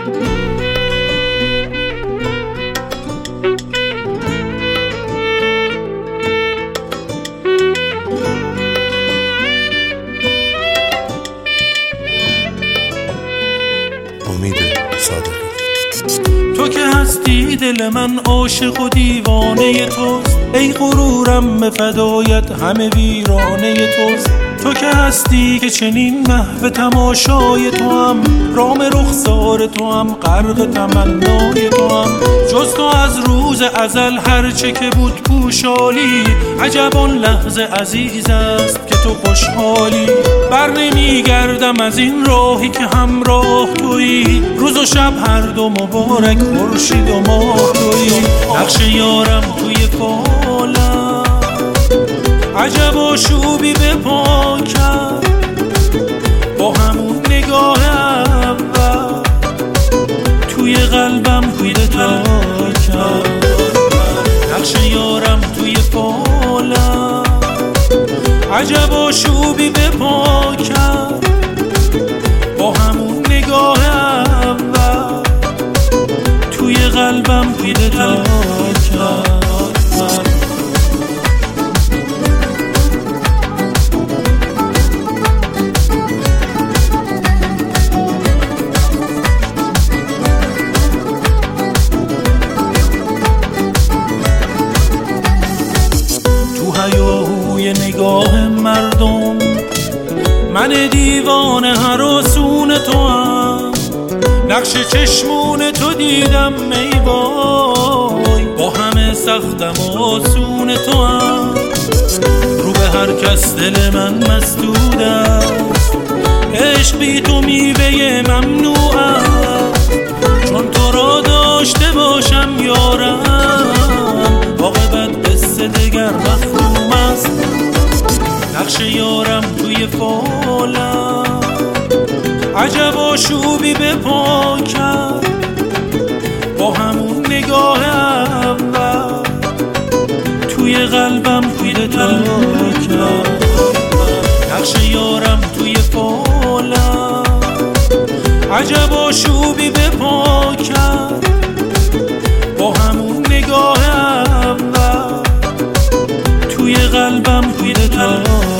امید صادقی. تو که هستی دل من عاشق و دیوانه توست، ای غرورم به فدایت همه ویرانه توست. تو که هستی که چنین محو تماشای تو هم، رام رخسار تو هم، غرق تمنای تو هم. جز تو از روز ازل هرچه که بود پوشالی، عجب آن لحظه عزیز است که تو خوشحالی. بر نمیگردم از این راهی که همراه تویی، روز و شب هر دو مبارک خورشید و ماه تویی. نقش یارم توی فالم عجب آشوبی به پا کرد، با همون نگاه اول توی قلبم پیدا کرد. نقش یارم توی فالم عجب آشوبی به پا کرد، با همون نگاه اول توی قلبم پیدا کرد. نگاه مردم من دیوانه هراسون تو هم، نقش چشمون تو دیدم ای وای، با همه سختم آسون تو هم. رو به هر کس دل من مسدود است، عشق بی تو میوه ممنوع است. چون تو را داشته باشم یارم، عاقبت قصه دگر مختوم است. نقش یارم توی فالم عجب آشوبی به پا کرد، با همون نگاه اول توی قلبم پیدا کرد. نقش یارم توی فالم عجب آشوبی به پا کرد، با همون نگاه اول توی قلبم پیدا کرد.